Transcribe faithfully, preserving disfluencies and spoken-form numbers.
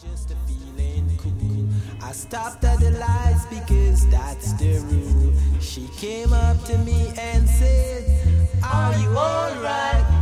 just a feeling cool. I stopped at the lights because that's the rule. She came up to me and said, are you alright?